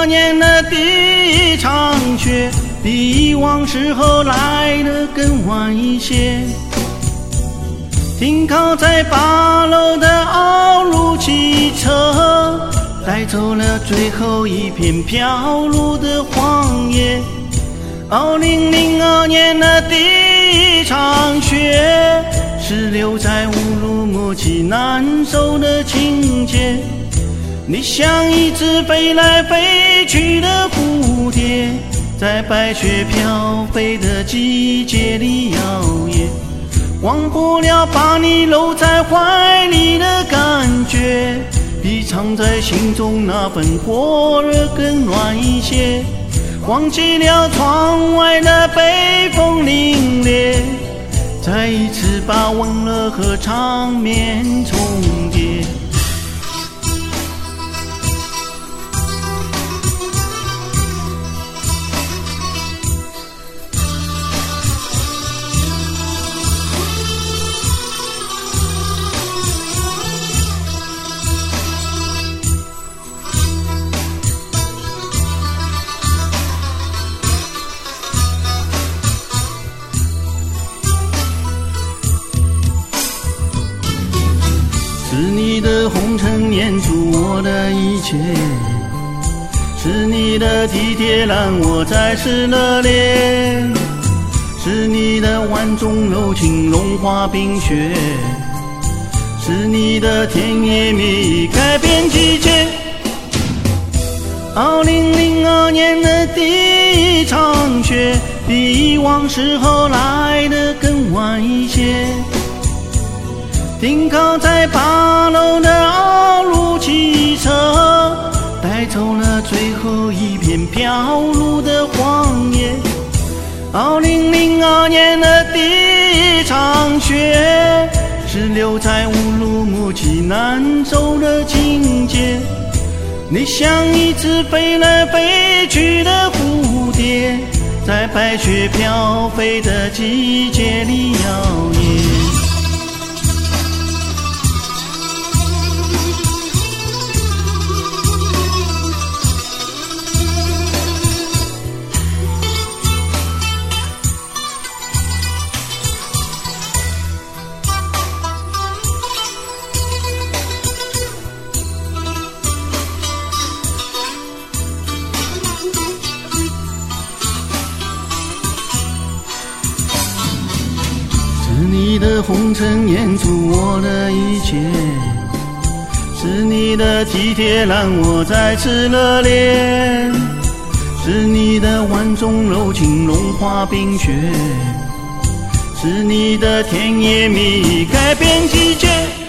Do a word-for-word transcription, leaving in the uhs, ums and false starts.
二年的第一场雪，比以往时候来得更晚一些。停靠在八楼的奥路汽车，带走了最后一片飘落的黄叶。二零零二年的第一场雪，是留在乌鲁木齐难受的情节。你像一只飞来飞去的蝴蝶，在白雪飘飞的季节里摇曳，忘不了把你搂在怀里的感觉，比藏在心中那份火热更暖一些。忘记了窗外的北风凛冽，再一次把温热和场面重叠。是你的红尘掩住我的一切，是你的体贴让我再次热烈，是你的万种柔情融化冰雪，是你的甜言蜜语改变季节。二零零二年的第一场雪，比以往时候来得更晚一些。停靠在八楼的奥路汽车，带走了最后一片飘落的黄叶。二零零二年的第一场雪，是留在乌鲁木齐难受的情节。你像一只飞来飞去的蝴蝶，在白雪飘飞的季节里摇曳。是你的红尘掩住我的一切，是你的体贴让我再次热烈，是你的万种柔情融化冰雪，是你的甜言蜜语改变季节。